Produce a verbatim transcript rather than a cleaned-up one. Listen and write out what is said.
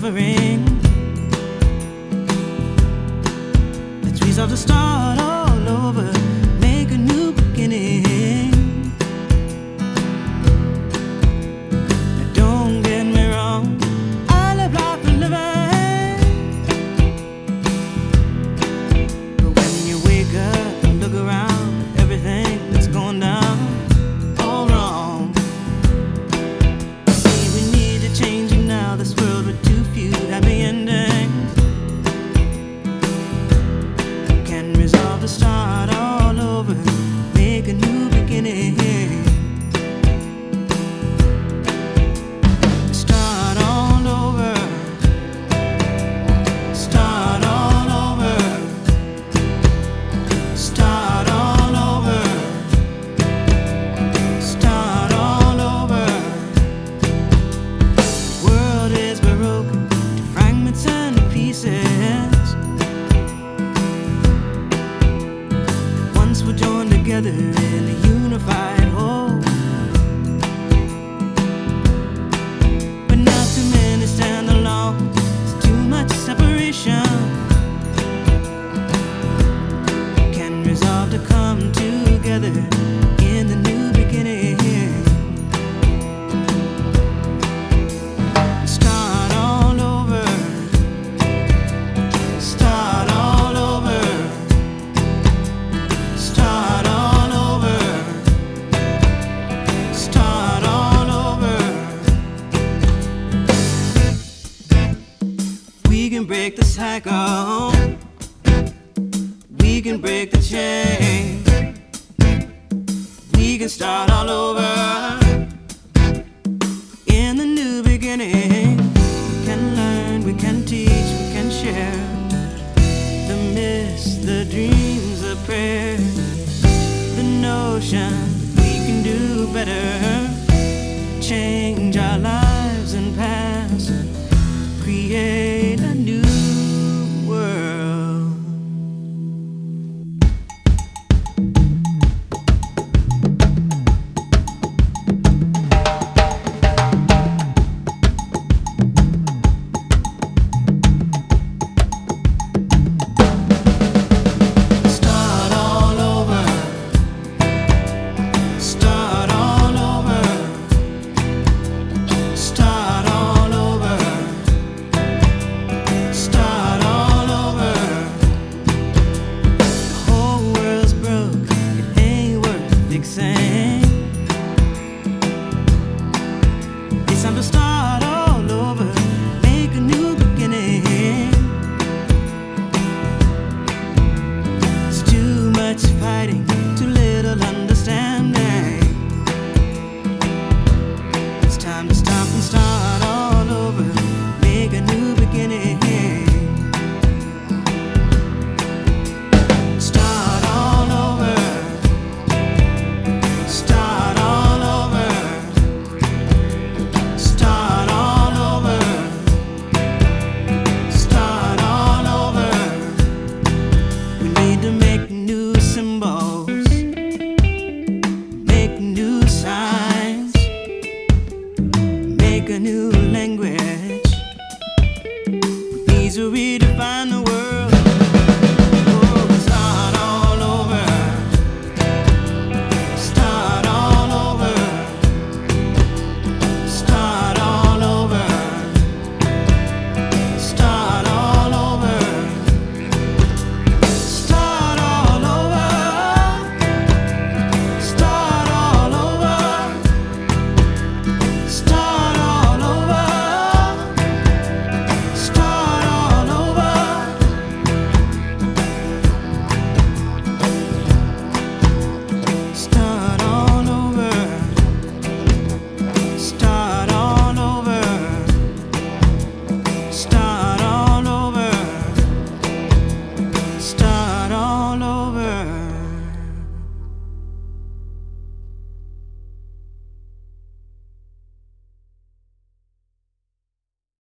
suffering. Let's resolve to start all over, make a new beginning. Now don't get me wrong, I love life and living. But when you wake up and look around, everything that's going down all wrong. See, we need to change it now, this world with too few happy endings. Can resolve to start all over, make a new beginning. Start all over, start all over, start all over, start all over. The world is broken to fragments and pieces. Once we're joined together in a unified whole, but now too many stand alone. There's too much separation. Can resolve to come together in the new beginning. Start all over, start all over, start all over, start all over. We can break the cycle, we can break the chain, we can start all over in the new beginning. We can learn, we can teach, we can share the myths, the dreams, the prayers, the notion that we can do better, change our lives and paths, create a new world. Start all over, start all over, start all over, start all over. The whole world's broke, it ain't worth fixing. It's time to start all over, make a new beginning. There's too much fighting, too little understanding. It's time to stop and start all over, make a new beginning. Start all over, start all over, start all over, start all over. We need to make new symbols, make new signs, make a new language. These are redefined.